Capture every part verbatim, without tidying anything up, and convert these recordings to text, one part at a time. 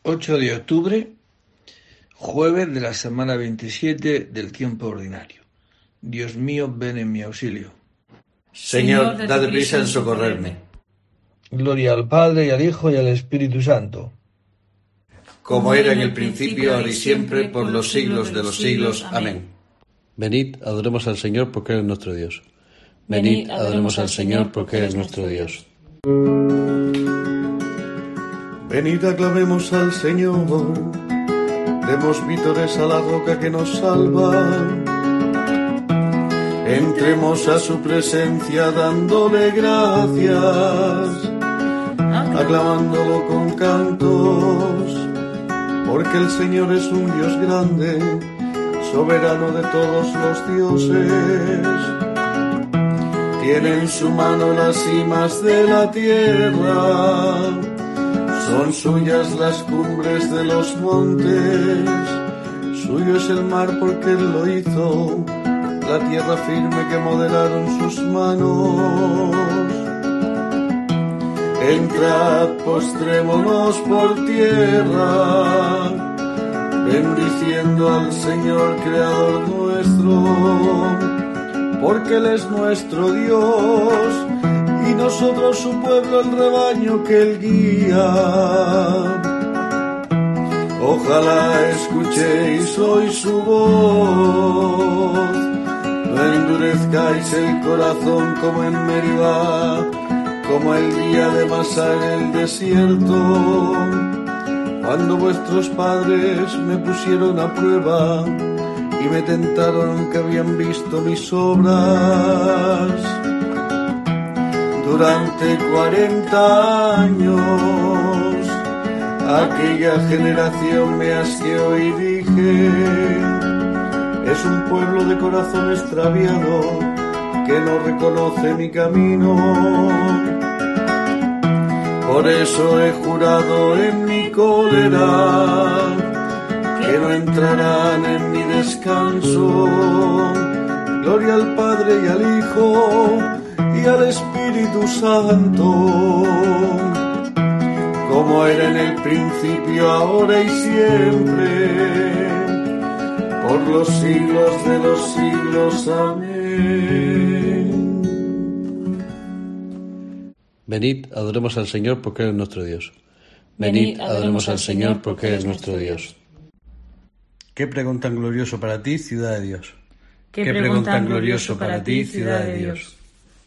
ocho de octubre, jueves de la semana veintisiete del tiempo ordinario. Dios mío, ven en mi auxilio. Señor, date prisa en socorrerme. Gloria al Padre, y al Hijo, y al Espíritu Santo. Como era en el principio, ahora y siempre, por los siglos de los siglos. Amén. Venid, adoremos al Señor, porque Él es nuestro Dios. Venid, adoremos al Señor, porque Él es nuestro Dios. Venid, aclamemos al Señor, demos vítores a la roca que nos salva. Entremos a su presencia dándole gracias, aclamándolo con cantos, porque el Señor es un Dios grande, soberano de todos los dioses. Tiene en su mano las cimas de la tierra, son suyas las cumbres de los montes, suyo es el mar porque Él lo hizo, la tierra firme que modelaron sus manos. Entrad, postrémonos por tierra, bendiciendo al Señor Creador nuestro, porque Él es nuestro Dios, y nosotros su pueblo, el rebaño que Él guía. Ojalá escuchéis hoy su voz, no endurezcáis el corazón como en Meribá, como el día de Masá en el desierto, cuando vuestros padres me pusieron a prueba y me tentaron que habían visto mis obras. Durante cuarenta años aquella generación me asqueó y dije: es un pueblo de corazón extraviado que no reconoce mi camino. Por eso he jurado en mi cólera que no entrarán en mi descanso. Gloria al Padre y al Hijo y al Espíritu Santo, como era en el principio, ahora y siempre, por los siglos de los siglos. Amén. Venid, adoremos al Señor, porque Él es nuestro Dios. Venid, adoremos al Señor, porque Él es nuestro Dios. Qué pregón tan glorioso para ti, ciudad de Dios. Qué pregón tan glorioso para ti, ciudad de Dios.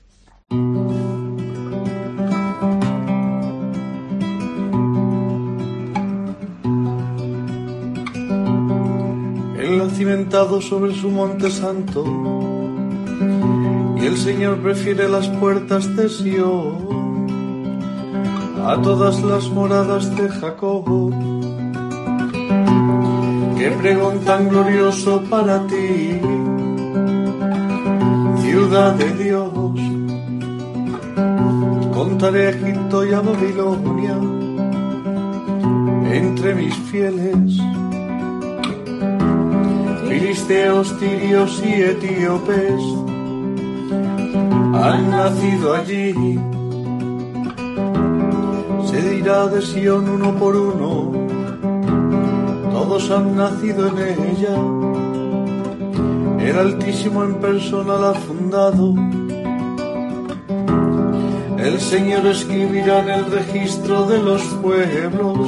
Él ha cimentado sobre su monte santo, y el Señor prefiere las puertas de Sion a todas las moradas de Jacob. Qué pregón tan glorioso para ti, ciudad de Dios. Contaré a Egipto y a Babilonia entre mis fieles, filisteos, tirios y etíopes han nacido allí. Se dirá de Sion uno por uno, todos han nacido en ella. El Altísimo en persona la ha fundado. El Señor escribirá en el registro de los pueblos: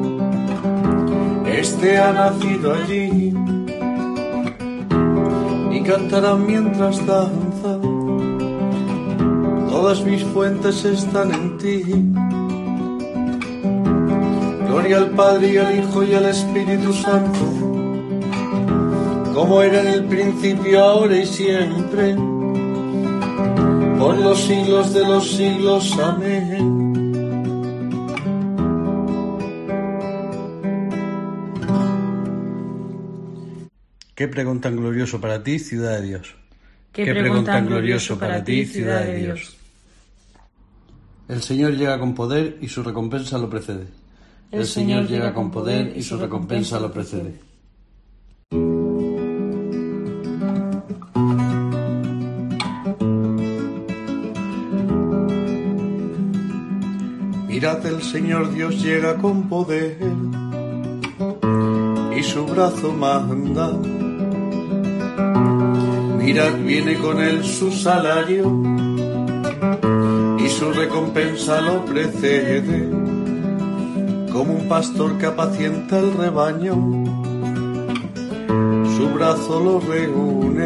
este ha nacido allí. Y cantarán mientras danza: todas mis fuentes están en ti. Gloria al Padre y al Hijo y al Espíritu Santo, como era en el principio, ahora y siempre, por los siglos de los siglos. Amén. Qué pregón tan glorioso para ti, ciudad de Dios. Qué pregón tan glorioso para ti, ciudad de Dios. El Señor llega con poder y su recompensa lo precede. El Señor llega con poder y su recompensa lo precede. Mirad, el Señor Dios llega con poder y su brazo manda. Mirad, viene con él su salario y su recompensa lo precede, como un pastor que apacienta el rebaño, su brazo lo reúne,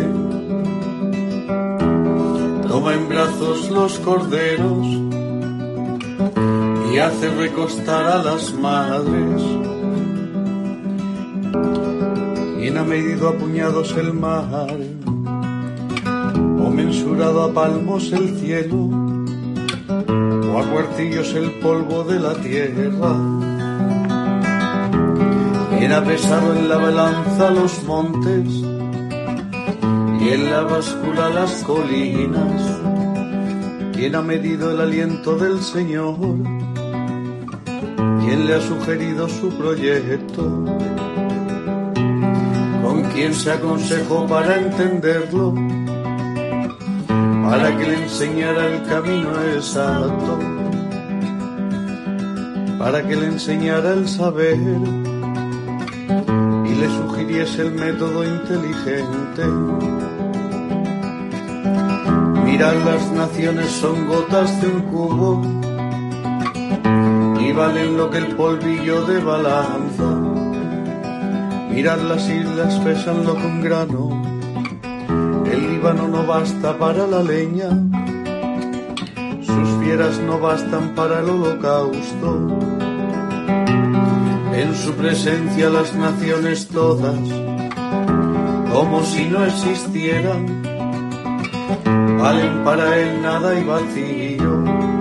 toma en brazos los corderos y hace recostar a las madres. ¿Quién ha medido a puñados el mar, o mensurado a palmos el cielo, o a cuartillos el polvo de la tierra? ¿Quién ha pesado en la balanza los montes y en la báscula las colinas? ¿Quién ha medido el aliento del Señor? ¿Quién le ha sugerido su proyecto? ¿Con quién se aconsejó para entenderlo? Para que le enseñara el camino exacto, para que le enseñara el saber y le sugiriese el método inteligente. Mirad, las naciones son gotas de un cubo y valen lo que el polvillo de balanza. Mirad, las islas pesan lo que un grano, el Líbano no basta para la leña, sus fieras no bastan para el holocausto. En su presencia las naciones todas, como si no existieran, valen para él nada y vacío.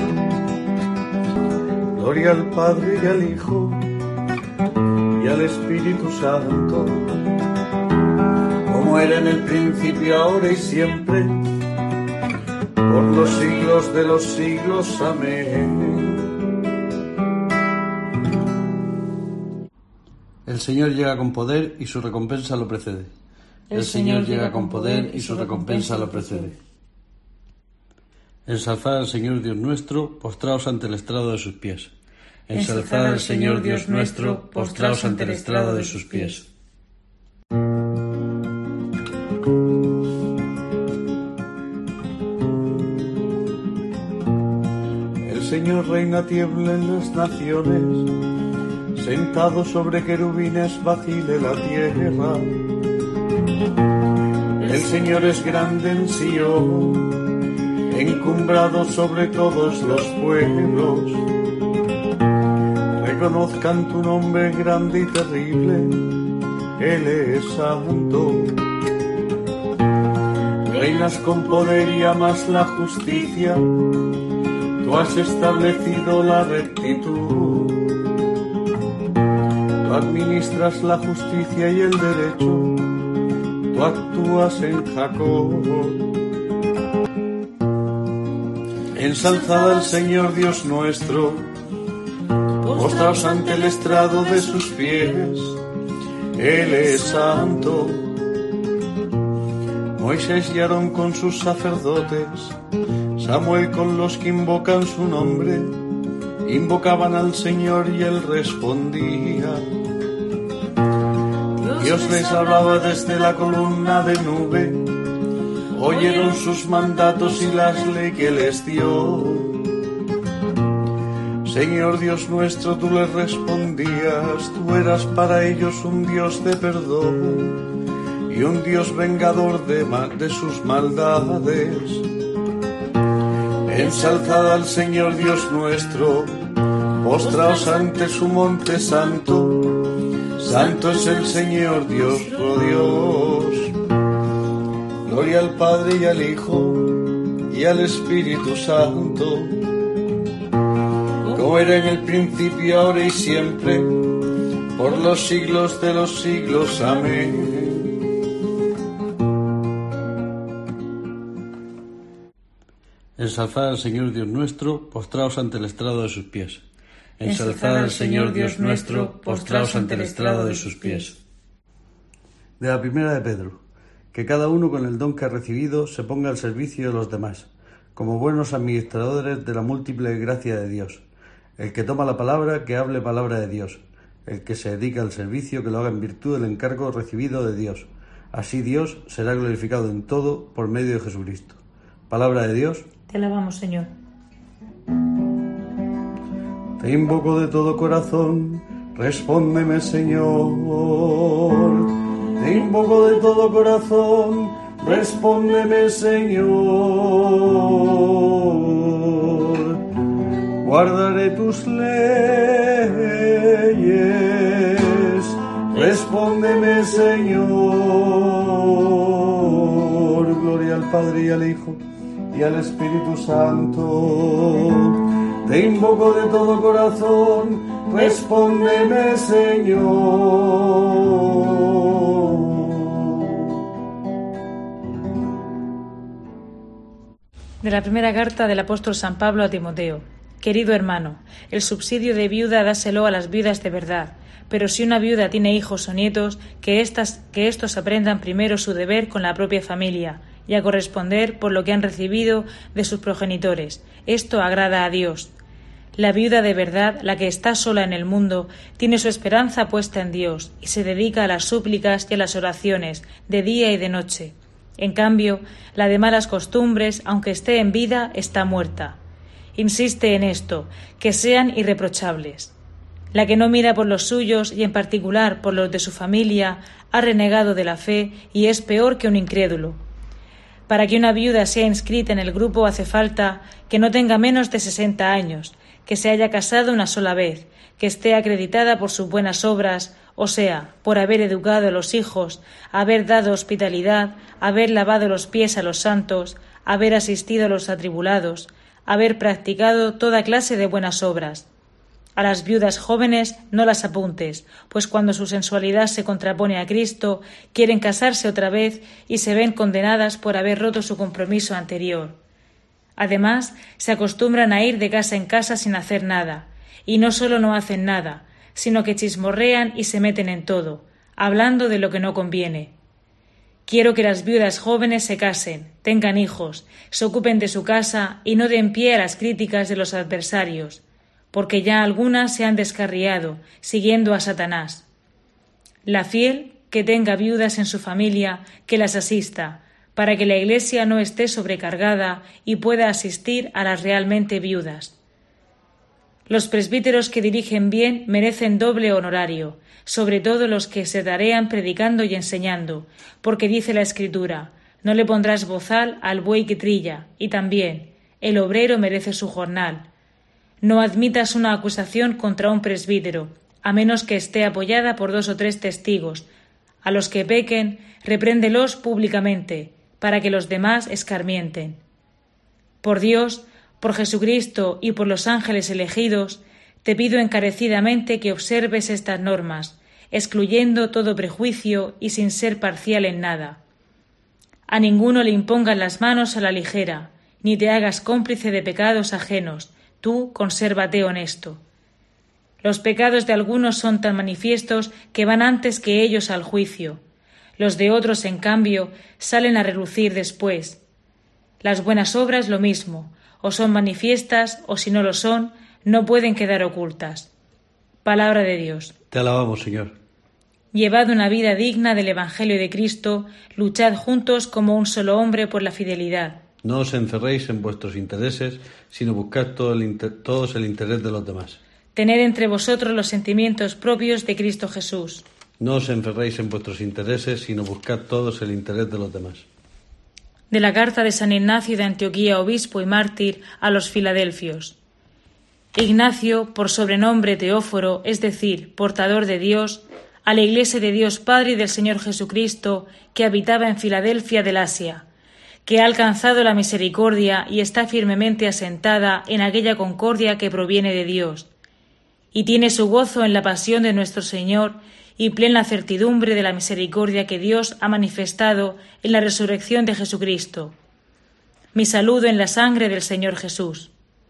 Gloria al Padre y al Hijo y al Espíritu Santo, como era en el principio, ahora y siempre, por los siglos de los siglos. Amén. El Señor llega con poder y su recompensa lo precede. El Señor llega con poder y su recompensa lo precede. Ensalzad al Señor Dios nuestro, postraos ante el estrado de sus pies. Ensalzad al Señor Dios nuestro, postraos ante el estrado de sus pies. El Señor reina, tiembla en las naciones, sentado sobre querubines vacile la tierra. El Señor es grande en Sion, encumbrado sobre todos los pueblos. Reconozcan tu nombre grande y terrible, Él es santo. Reinas con poder y amas la justicia, tú has establecido la rectitud. Tú administras la justicia y el derecho, tú actúas en Jacob. Ensalzad al Señor Dios nuestro, postraos ante el estrado de sus pies, Él es santo. Moisés y Aarón con sus sacerdotes, Samuel con los que invocan su nombre, invocaban al Señor y Él respondía. Dios les hablaba desde la columna de nube, oyeron sus mandatos y las leyes que les dio. Señor Dios nuestro, tú les respondías, tú eras para ellos un Dios de perdón y un Dios vengador de, de sus maldades. Ensalzad al Señor Dios nuestro, postraos ante su monte santo, santo es el Señor Dios, oh Dios. Gloria al Padre y al Hijo y al Espíritu Santo, como era en el principio, ahora y siempre, por los siglos de los siglos. Amén. Ensalzad al Señor Dios nuestro, postraos ante el estrado de sus pies. Ensalzad al Señor Dios nuestro, postraos ante el estrado de sus pies. De la primera de Pedro. Que cada uno con el don que ha recibido se ponga al servicio de los demás, como buenos administradores de la múltiple gracia de Dios. El que toma la palabra, que hable palabra de Dios. El que se dedica al servicio, que lo haga en virtud del encargo recibido de Dios. Así Dios será glorificado en todo por medio de Jesucristo. Palabra de Dios. Te alabamos, Señor. Te invoco de todo corazón, respóndeme, Señor. Te invoco de todo corazón, respóndeme, Señor. Guardaré tus leyes, respóndeme, Señor. Gloria al Padre y al Hijo y al Espíritu Santo. Te invoco de todo corazón, respóndeme, Señor. De la primera carta del apóstol San Pablo a Timoteo. Querido hermano, el subsidio de viuda dáselo a las viudas de verdad, pero si una viuda tiene hijos o nietos, que, estas, que éstos aprendan primero su deber con la propia familia, y a corresponder por lo que han recibido de sus progenitores. Esto agrada a Dios. La viuda de verdad, la que está sola en el mundo, tiene su esperanza puesta en Dios y se dedica a las súplicas y a las oraciones, de día y de noche. En cambio, la de malas costumbres, aunque esté en vida, está muerta. Insiste en esto, que sean irreprochables. La que no mira por los suyos y en particular por los de su familia, ha renegado de la fe y es peor que un incrédulo. Para que una viuda sea inscrita en el grupo hace falta que no tenga menos de sesenta años, que se haya casado una sola vez, que esté acreditada por sus buenas obras, o sea, por haber educado a los hijos, haber dado hospitalidad, haber lavado los pies a los santos, haber asistido a los atribulados, haber practicado toda clase de buenas obras. A las viudas jóvenes no las apuntes, pues cuando su sensualidad se contrapone a Cristo, quieren casarse otra vez y se ven condenadas por haber roto su compromiso anterior. Además, se acostumbran a ir de casa en casa sin hacer nada, y no solo no hacen nada, sino que chismorrean y se meten en todo, hablando de lo que no conviene. Quiero que las viudas jóvenes se casen, tengan hijos, se ocupen de su casa y no den pie a las críticas de los adversarios, porque ya algunas se han descarriado, siguiendo a Satanás. La fiel, que tenga viudas en su familia, que las asista, para que la Iglesia no esté sobrecargada y pueda asistir a las realmente viudas. Los presbíteros que dirigen bien merecen doble honorario, sobre todo los que se tarean predicando y enseñando, porque dice la Escritura, no le pondrás bozal al buey que trilla, y también, el obrero merece su jornal. No admitas una acusación contra un presbítero, a menos que esté apoyada por dos o tres testigos. A los que pequen, repréndelos públicamente, para que los demás escarmienten. Por Dios, por Jesucristo y por los ángeles elegidos, te pido encarecidamente que observes estas normas, excluyendo todo prejuicio y sin ser parcial en nada. A ninguno le impongas las manos a la ligera, ni te hagas cómplice de pecados ajenos, tú consérvate honesto. Los pecados de algunos son tan manifiestos que van antes que ellos al juicio. Los de otros, en cambio, salen a relucir después. Las buenas obras lo mismo, o son manifiestas, o si no lo son, no pueden quedar ocultas. Palabra de Dios. Te alabamos, Señor. Llevad una vida digna del Evangelio de Cristo, luchad juntos como un solo hombre por la fidelidad. No os encerréis en vuestros intereses, sino buscad todo el inter- todos el interés de los demás. Tened entre vosotros los sentimientos propios de Cristo Jesús. No os encerréis en vuestros intereses, sino buscad todos el interés de los demás. De la carta de San Ignacio de Antioquía, obispo y mártir, a los filadelfios. Ignacio, por sobrenombre Teóforo, es decir, portador de Dios, a la Iglesia de Dios Padre y del Señor Jesucristo, que habitaba en Filadelfia del Asia, que ha alcanzado la misericordia y está firmemente asentada en aquella concordia que proviene de Dios, y tiene su gozo en la pasión de nuestro Señor y plena certidumbre de la misericordia que Dios ha manifestado en la resurrección de Jesucristo. Mi saludo en la sangre del Señor Jesús.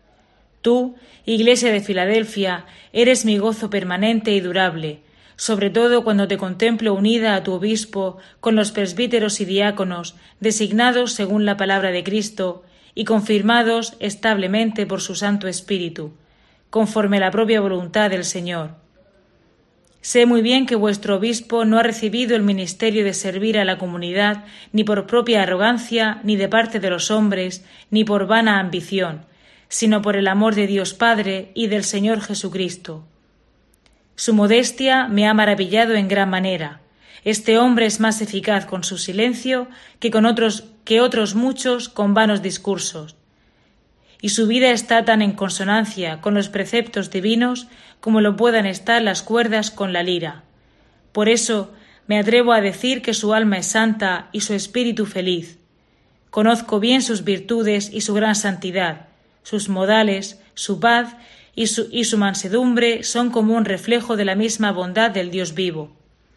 Tú, Iglesia de Filadelfia, eres mi gozo permanente y durable, sobre todo cuando te contemplo unida a tu obispo con los presbíteros y diáconos, designados según la palabra de Cristo y confirmados establemente por su Santo Espíritu, conforme a la propia voluntad del Señor. Sé muy bien que vuestro obispo no ha recibido el ministerio de servir a la comunidad ni por propia arrogancia, ni de parte de los hombres, ni por vana ambición, sino por el amor de Dios Padre y del Señor Jesucristo. Su modestia me ha maravillado en gran manera. Este hombre es más eficaz con su silencio que con otros, que otros muchos con vanos discursos. Y su vida está tan en consonancia con los preceptos divinos como lo puedan estar las cuerdas con la lira. Por eso me atrevo a decir que su alma es santa y su espíritu feliz. Conozco bien sus virtudes y su gran santidad, sus modales, su paz y su, y su mansedumbre son como un reflejo de la misma bondad del Dios vivo.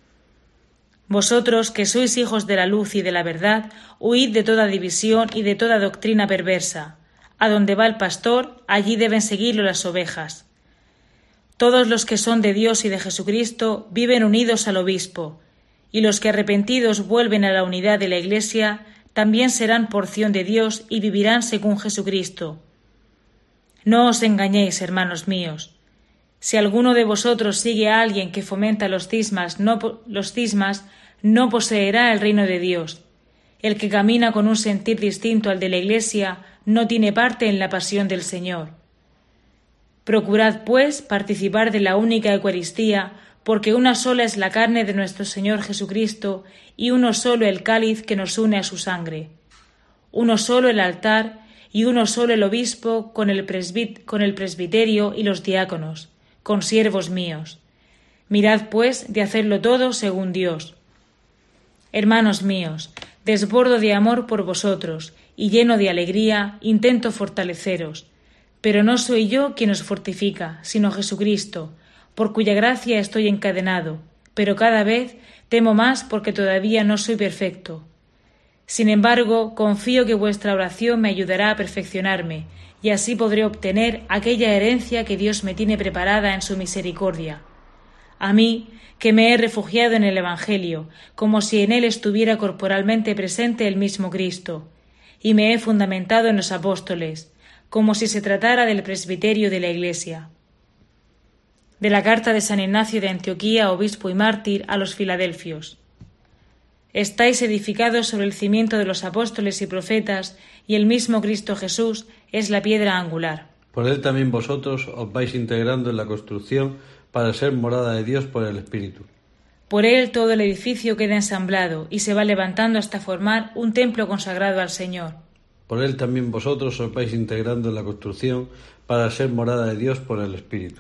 Vosotros, que sois hijos de la luz y de la verdad, huid de toda división y de toda doctrina perversa. A donde va el pastor, allí deben seguirlo las ovejas. Todos los que son de Dios y de Jesucristo viven unidos al obispo, y los que arrepentidos vuelven a la unidad de la Iglesia también serán porción de Dios y vivirán según Jesucristo. No os engañéis, hermanos míos. Si alguno de vosotros sigue a alguien que fomenta los cismas, no, los cismas, no poseerá el reino de Dios. El que camina con un sentir distinto al de la Iglesia no tiene parte en la pasión del Señor. Procurad, pues, participar de la única Eucaristía, porque una sola es la carne de nuestro Señor Jesucristo y uno solo el cáliz que nos une a su sangre. Uno solo el altar y uno solo el obispo con el, presbit- con el presbiterio y los diáconos, consiervos míos. Mirad, pues, de hacerlo todo según Dios. Hermanos míos, desbordo de amor por vosotros, y lleno de alegría intento fortaleceros. Pero no soy yo quien os fortifica, sino Jesucristo, por cuya gracia estoy encadenado, pero cada vez temo más porque todavía no soy perfecto. Sin embargo, confío que vuestra oración me ayudará a perfeccionarme, y así podré obtener aquella herencia que Dios me tiene preparada en su misericordia. A mí, que me he refugiado en el Evangelio, como si en él estuviera corporalmente presente el mismo Cristo, y me he fundamentado en los apóstoles, como si se tratara del presbiterio de la Iglesia. De la carta de San Ignacio de Antioquía, obispo y mártir, a los Filadelfios. Estáis edificados sobre el cimiento de los apóstoles y profetas, y el mismo Cristo Jesús es la piedra angular. Por él también vosotros os vais integrando en la construcción para ser morada de Dios por el Espíritu. Por él todo el edificio queda ensamblado y se va levantando hasta formar un templo consagrado al Señor. Por él también vosotros os vais integrando en la construcción para ser morada de Dios por el Espíritu.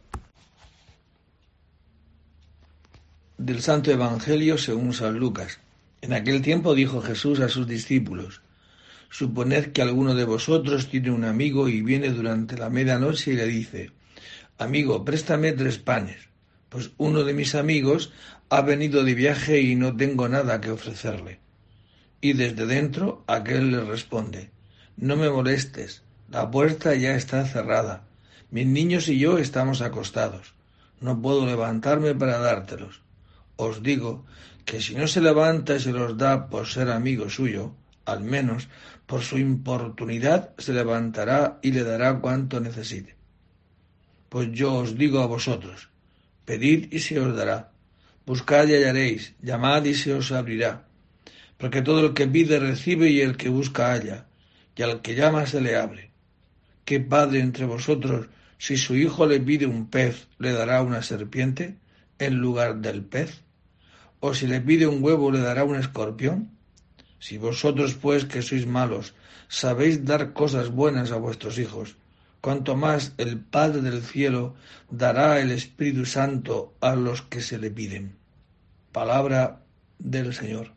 Del Santo Evangelio según San Lucas. En aquel tiempo dijo Jesús a sus discípulos: Suponed que alguno de vosotros tiene un amigo y viene durante la medianoche y le dice: Amigo, préstame tres panes, pues uno de mis amigos ha venido de viaje y no tengo nada que ofrecerle. Y desde dentro aquel le responde: No me molestes, la puerta ya está cerrada, mis niños y yo estamos acostados, no puedo levantarme para dártelos. Os digo que si no se levanta y se los da por ser amigo suyo, al menos por su importunidad se levantará y le dará cuanto necesite. Pues yo os digo a vosotros: pedid y se os dará, buscad y hallaréis, llamad y se os abrirá. Porque todo el que pide recibe y el que busca halla, y al que llama se le abre. ¿Qué padre entre vosotros, si su hijo le pide un pez, le dará una serpiente en lugar del pez? ¿O si le pide un huevo, le dará un escorpión? Si vosotros, pues, que sois malos, sabéis dar cosas buenas a vuestros hijos, cuanto más el Padre del cielo dará el Espíritu Santo a los que se le piden. Palabra del Señor.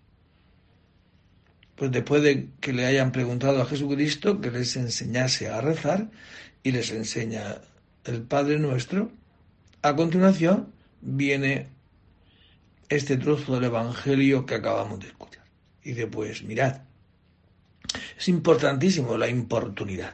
Pues después de que le hayan preguntado a Jesucristo que les enseñase a rezar, y les enseña el Padre Nuestro, a continuación viene este trozo del Evangelio que acabamos de escuchar. Y dice, pues mirad, es importantísimo la importunidad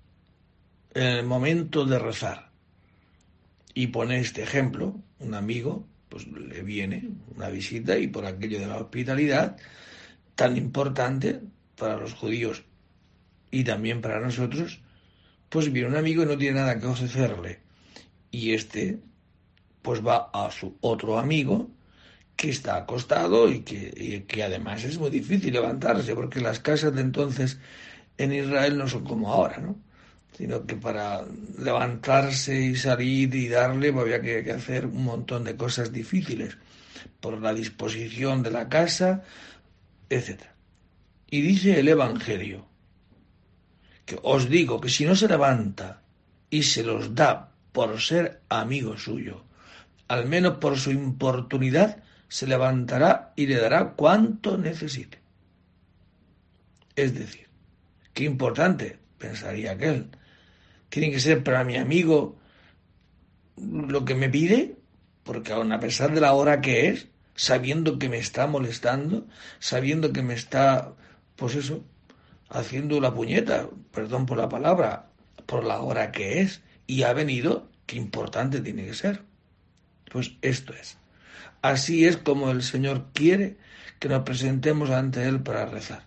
en el momento de rezar. Y pone este ejemplo: un amigo pues le viene una visita y por aquello de la hospitalidad tan importante para los judíos y también para nosotros, pues viene un amigo y no tiene nada que ofrecerle. Y este pues va a su otro amigo que está acostado y que, y que además es muy difícil levantarse, porque las casas de entonces en Israel no son como ahora, ¿no? Sino que para levantarse y salir y darle pues había que, que hacer un montón de cosas difíciles por la disposición de la casa, etcétera. Y dice el Evangelio que os digo que si no se levanta y se los da por ser amigo suyo, al menos por su importunidad, se levantará y le dará cuanto necesite. Es decir, qué importante, pensaría aquel, tiene que ser para mi amigo lo que me pide, porque aun a pesar de la hora que es, sabiendo que me está molestando, sabiendo que me está, pues eso, haciendo la puñeta, perdón por la palabra, por la hora que es, y ha venido, qué importante tiene que ser. Pues esto es. Así es como el Señor quiere que nos presentemos ante Él para rezar.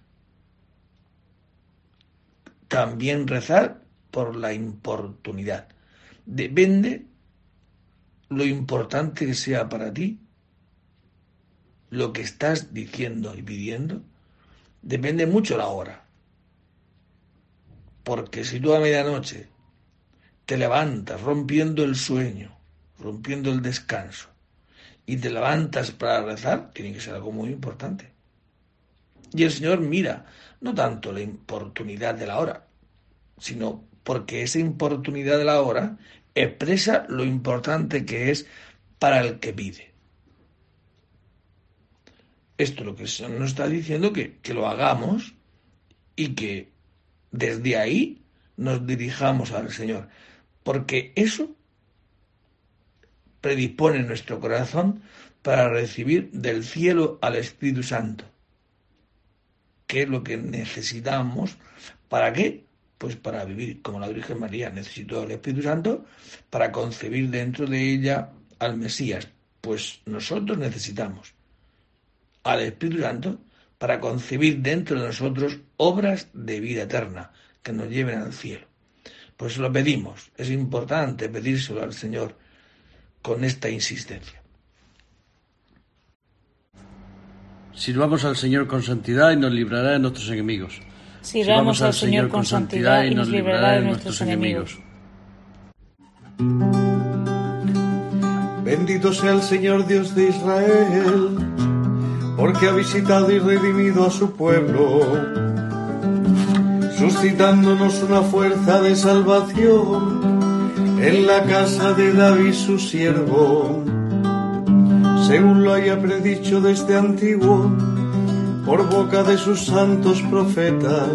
También rezar por la importunidad. Depende lo importante que sea para ti, lo que estás diciendo y pidiendo, depende mucho la hora. Porque si tú a medianoche te levantas rompiendo el sueño, rompiendo el descanso, y te levantas para rezar, tiene que ser algo muy importante. Y el Señor mira no tanto la importunidad de la hora, sino porque esa importunidad de la hora expresa lo importante que es para el que pide. Esto es lo que el Señor nos está diciendo, que, que lo hagamos y que desde ahí nos dirijamos al Señor, porque eso predispone nuestro corazón para recibir del cielo al Espíritu Santo, que es lo que necesitamos. ¿Para qué? Pues para vivir como la Virgen María necesitó el Espíritu Santo para concebir dentro de ella al Mesías. Pues nosotros necesitamos al Espíritu Santo para concebir dentro de nosotros obras de vida eterna que nos lleven al cielo. Pues lo pedimos. Es importante pedírselo al Señor con esta insistencia. Sirvamos al Señor con santidad y nos librará de nuestros enemigos. Sirvamos al Señor con santidad y nos librará de nuestros enemigos. Bendito sea el Señor Dios de Israel, porque ha visitado y redimido a su pueblo, suscitándonos una fuerza de salvación en la casa de David su siervo, según lo haya predicho desde antiguo por boca de sus santos profetas.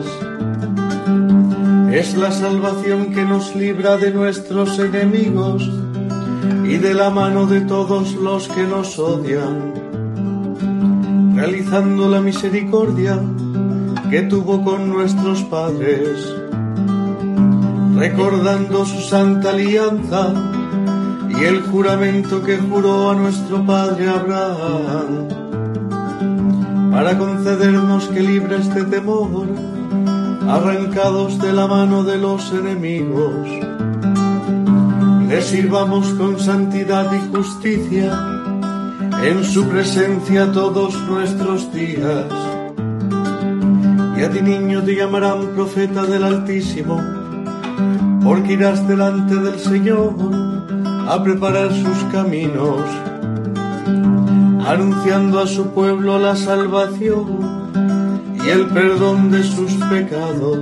Es la salvación que nos libra de nuestros enemigos y de la mano de todos los que nos odian, realizando la misericordia que tuvo con nuestros padres, recordando su santa alianza y el juramento que juró a nuestro padre Abraham, para concedernos que libres de temor, arrancados de la mano de los enemigos, le sirvamos con santidad y justicia en su presencia todos nuestros días. Y a ti, niño, te llamarán profeta del Altísimo, porque irás delante del Señor a preparar sus caminos, anunciando a su pueblo la salvación y el perdón de sus pecados.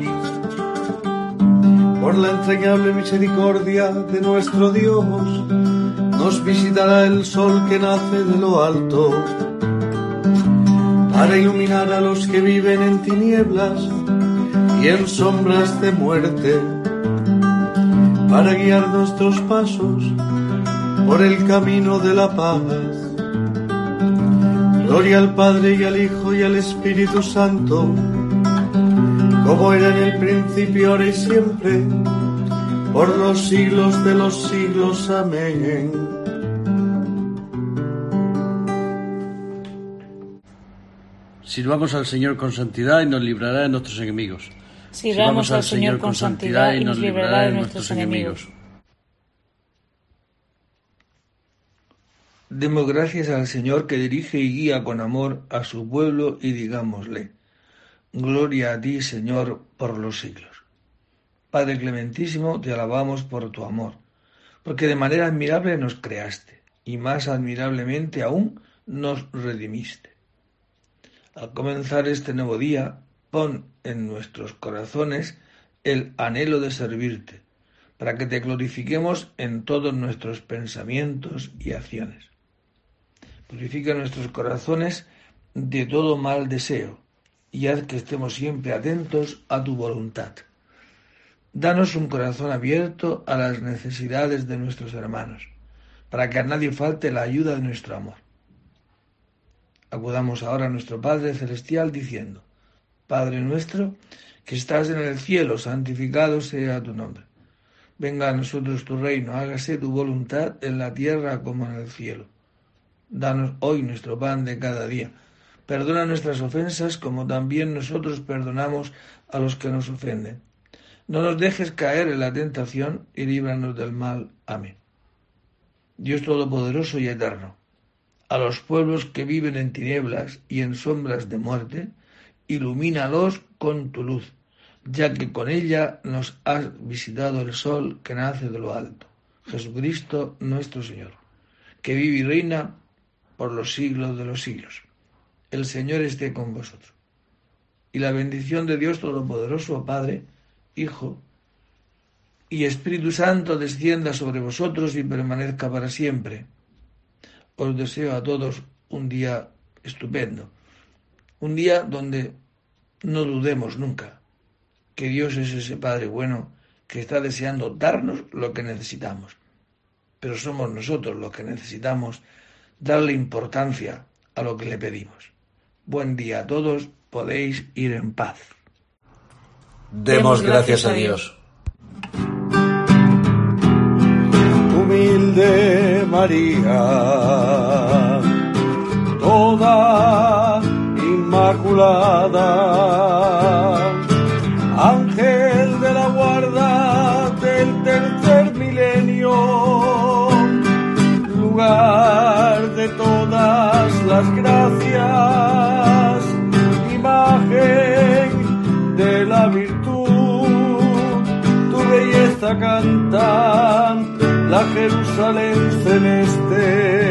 Por la entrañable misericordia de nuestro Dios, nos visitará el sol que nace de lo alto, para iluminar a los que viven en tinieblas y en sombras de muerte, para guiar nuestros pasos por el camino de la paz. Gloria al Padre y al Hijo y al Espíritu Santo, como era en el principio, ahora y siempre, por los siglos de los siglos. Amén. Sirvamos al Señor con santidad y nos librará de nuestros enemigos. Sirvamos al Señor con santidad y nos librará de nuestros enemigos. Demos gracias al Señor que dirige y guía con amor a su pueblo y digámosle: Gloria a ti, Señor, por los siglos. Padre clementísimo, te alabamos por tu amor, porque de manera admirable nos creaste, y más admirablemente aún nos redimiste. Al comenzar este nuevo día, pon en nuestros corazones el anhelo de servirte, para que te glorifiquemos en todos nuestros pensamientos y acciones. Purifica nuestros corazones de todo mal deseo, y haz que estemos siempre atentos a tu voluntad. Danos un corazón abierto a las necesidades de nuestros hermanos, para que a nadie falte la ayuda de nuestro amor. Acudamos ahora a nuestro Padre Celestial diciendo: Padre nuestro, que estás en el cielo, santificado sea tu nombre. Venga a nosotros tu reino, hágase tu voluntad en la tierra como en el cielo. Danos hoy nuestro pan de cada día. Perdona nuestras ofensas como también nosotros perdonamos a los que nos ofenden. No nos dejes caer en la tentación y líbranos del mal. Amén. Dios Todopoderoso y Eterno, a los pueblos que viven en tinieblas y en sombras de muerte, ilumínalos con tu luz, ya que con ella nos has visitado el sol que nace de lo alto, Jesucristo nuestro Señor, que vive y reina por los siglos de los siglos. El Señor esté con vosotros. Y la bendición de Dios Todopoderoso, Padre, Hijo y Espíritu Santo descienda sobre vosotros y permanezca para siempre. Os deseo a todos un día estupendo, un día donde no dudemos nunca que Dios es ese Padre bueno que está deseando darnos lo que necesitamos, pero somos nosotros los que necesitamos darle importancia a lo que le pedimos. Buen día a todos, podéis ir en paz. Demos gracias a Dios. Humilde María, toda inmaculada, ángel de la guarda del tercer milenio, lugar de todas las gracias, imagen de la virtud, tu belleza canta la Jerusalén celeste.